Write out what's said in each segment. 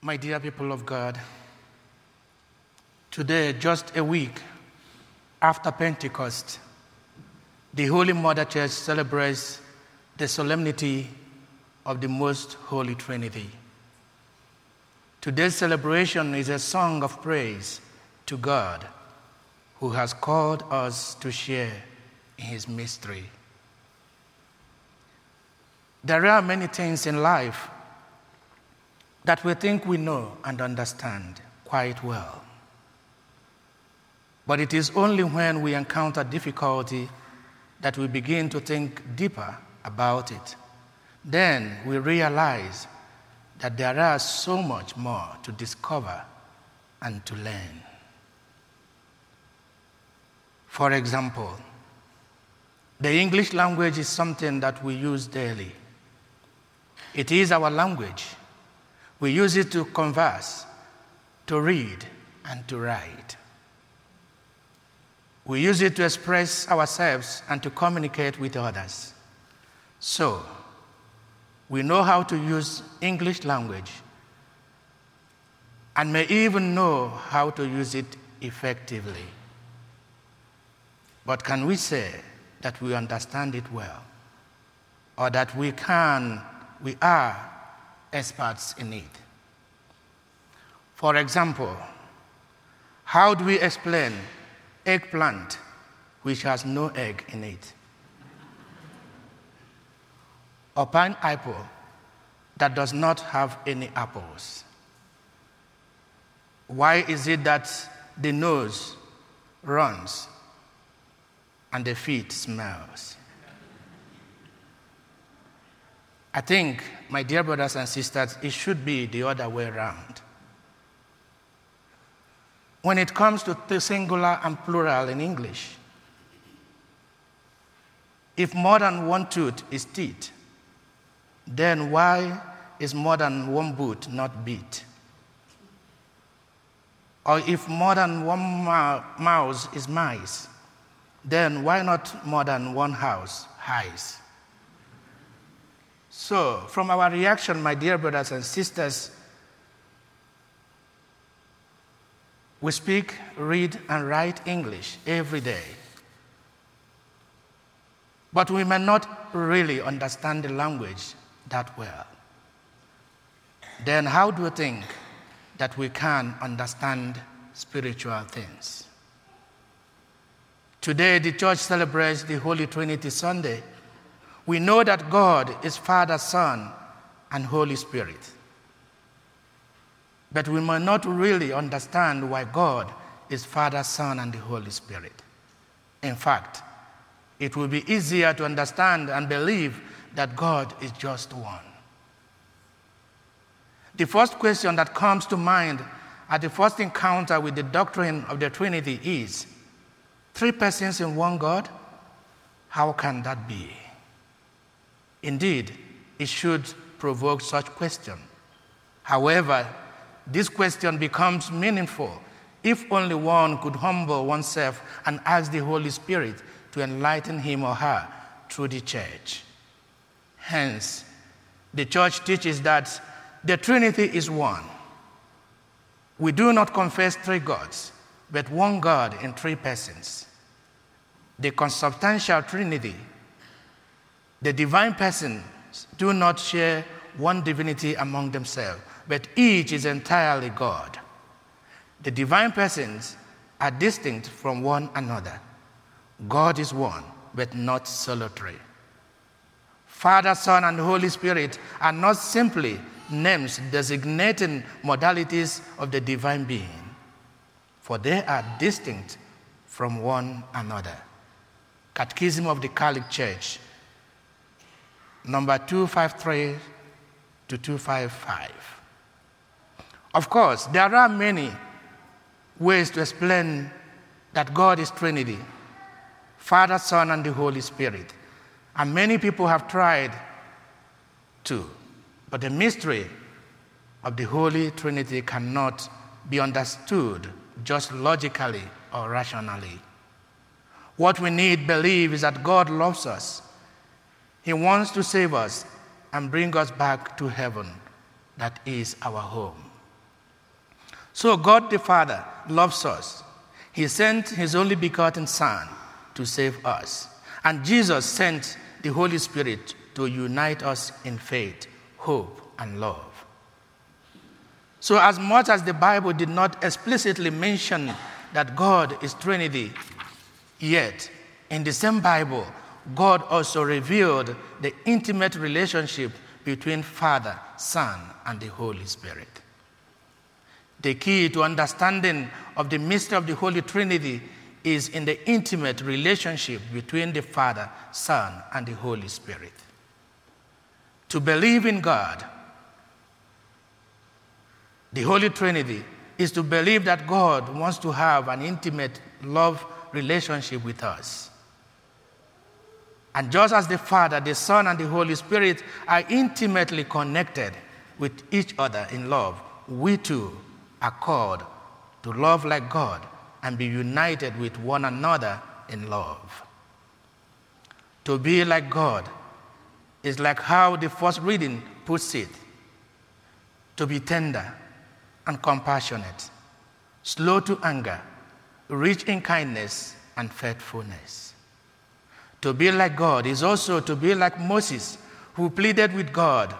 My dear people of God, today, just a week after Pentecost, the Holy Mother Church celebrates the solemnity of the Most Holy Trinity. Today's celebration is a song of praise to God, who has called us to share in His mystery. There are many things in life that we think we know and understand quite well. But it is only when we encounter difficulty that we begin to think deeper about it. Then we realize that there are so much more to discover and to learn. For example, the English language is something that we use daily. It is our language. We use it to converse, to read, and to write. We use it to express ourselves and to communicate with others. So, we know how to use English language and may even know how to use it effectively. But can we say that we understand it well, or that we are experts in it? For example, how do we explain eggplant which has no egg in it? Or pineapple that does not have any apples? Why is it that the nose runs and the feet smells? I think, my dear brothers and sisters, it should be the other way around. When it comes to the singular and plural in English, if more than one tooth is teeth, then why is more than one boot not beat? Or if more than one mouse is mice, then why not more than one house highs? So, from our reaction, my dear brothers and sisters, we speak, read, and write English every day. But we may not really understand the language that well. Then how do you think that we can understand spiritual things? Today, the church celebrates the Holy Trinity Sunday. We know that God is Father, Son, and Holy Spirit. But we may not really understand why God is Father, Son, and the Holy Spirit. In fact, it will be easier to understand and believe that God is just one. The first question that comes to mind at the first encounter with the doctrine of the Trinity is, 3 persons in one God? How can that be? Indeed, it should provoke such question. However, this question becomes meaningful if only one could humble oneself and ask the Holy Spirit to enlighten him or her through the church. Hence, the church teaches that the Trinity is one. We do not confess 3 gods, but one God in 3 persons. The consubstantial Trinity, the divine persons, do not share one divinity among themselves, but each is entirely God. The divine persons are distinct from one another. God is one, but not solitary. Father, Son, and Holy Spirit are not simply names designating modalities of the divine being, for they are distinct from one another. Catechism of the Catholic Church, number 253 to 255. Of course, there are many ways to explain that God is Trinity, Father, Son, and the Holy Spirit. And many people have tried to. But the mystery of the Holy Trinity cannot be understood just logically or rationally. What we need believe is that God loves us. He wants to save us and bring us back to heaven. That is our home. So God the Father loves us. He sent his only begotten Son to save us. And Jesus sent the Holy Spirit to unite us in faith, hope, and love. So as much as the Bible did not explicitly mention that God is Trinity, yet in the same Bible, God also revealed the intimate relationship between Father, Son, and the Holy Spirit. The key to understanding of the mystery of the Holy Trinity is in the intimate relationship between the Father, Son, and the Holy Spirit. To believe in God, the Holy Trinity, is to believe that God wants to have an intimate love relationship with us. And just as the Father, the Son, and the Holy Spirit are intimately connected with each other in love, we too are called to love like God and be united with one another in love. To be like God is like how the first reading puts it: to be tender and compassionate, slow to anger, rich in kindness and faithfulness. To be like God is also to be like Moses, who pleaded with God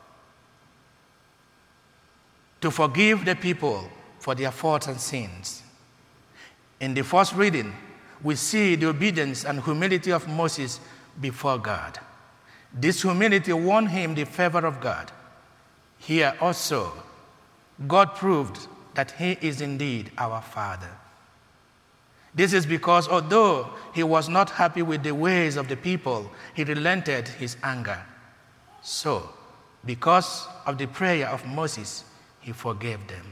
to forgive the people for their faults and sins. In the first reading, we see the obedience and humility of Moses before God. This humility won him the favor of God. Here also, God proved that he is indeed our Father. This is because although he was not happy with the ways of the people, he relented his anger. So, because of the prayer of Moses, he forgave them.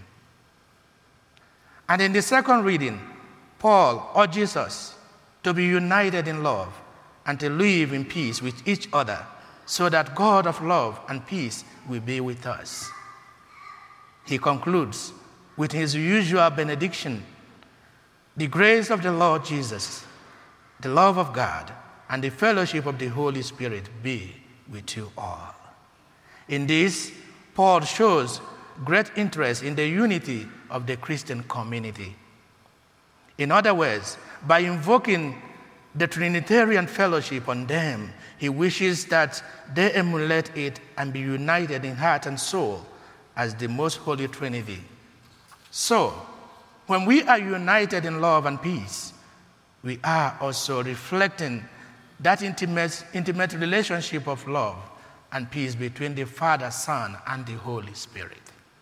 And in the second reading, Paul urges us to be united in love and to live in peace with each other, so that God of love and peace will be with us. He concludes with his usual benediction: the grace of the Lord Jesus, the love of God, and the fellowship of the Holy Spirit be with you all. In this, Paul shows great interest in the unity of the Christian community. In other words, by invoking the Trinitarian fellowship on them, he wishes that they emulate it and be united in heart and soul as the most holy Trinity. So, when we are united in love and peace, we are also reflecting that intimate relationship of love and peace between the Father, Son, and the Holy Spirit.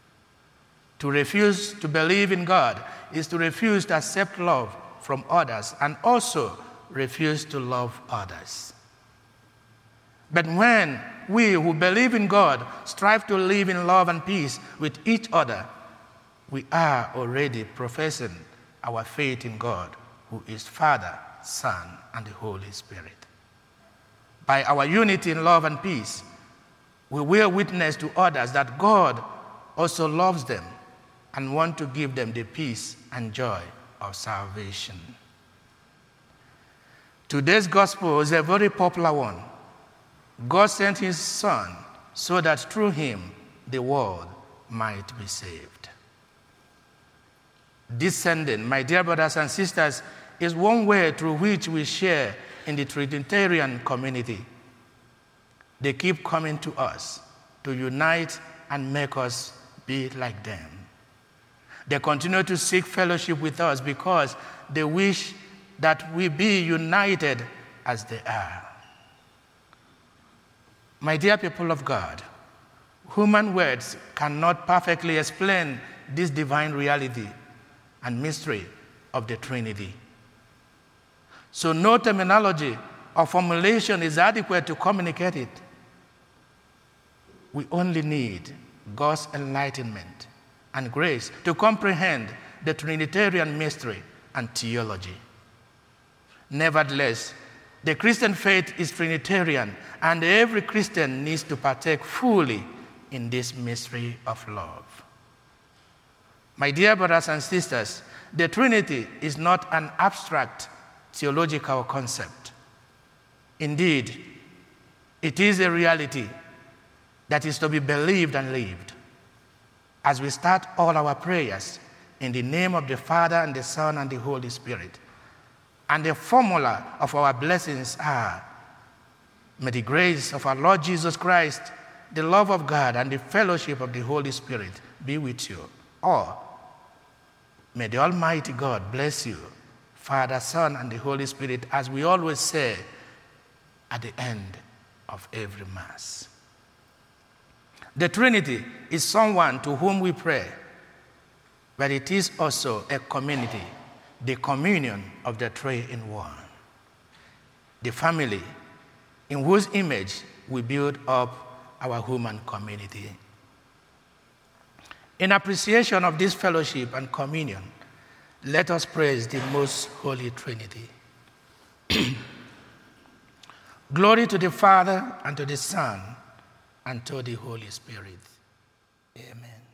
To refuse to believe in God is to refuse to accept love from others and also refuse to love others. But when we who believe in God strive to live in love and peace with each other, we are already professing our faith in God, who is Father, Son, and the Holy Spirit. By our unity in love and peace, we will witness to others that God also loves them and wants to give them the peace and joy of salvation. Today's gospel is a very popular one. God sent his Son so that through him the world might be saved. This sending, my dear brothers and sisters, is one way through which we share in the Trinitarian community. They keep coming to us to unite and make us be like them. They continue to seek fellowship with us because they wish that we be united as they are. My dear people of God, human words cannot perfectly explain this divine reality and mystery of the Trinity. So no terminology or formulation is adequate to communicate it. We only need God's enlightenment and grace to comprehend the Trinitarian mystery and theology. Nevertheless, the Christian faith is Trinitarian, and every Christian needs to partake fully in this mystery of love. My dear brothers and sisters, the Trinity is not an abstract theological concept. Indeed, it is a reality that is to be believed and lived. As we start all our prayers, in the name of the Father and the Son and the Holy Spirit. And the formula of our blessings are, may the grace of our Lord Jesus Christ, the love of God, and the fellowship of the Holy Spirit be with you. Or, may the Almighty God bless you, Father, Son, and the Holy Spirit, as we always say at the end of every Mass. The Trinity is someone to whom we pray, but it is also a community, the communion of the three in one. The family in whose image we build up our human community. In appreciation of this fellowship and communion, let us praise the most holy Trinity. Glory to the Father, and to the Son, and to the Holy Spirit. Amen.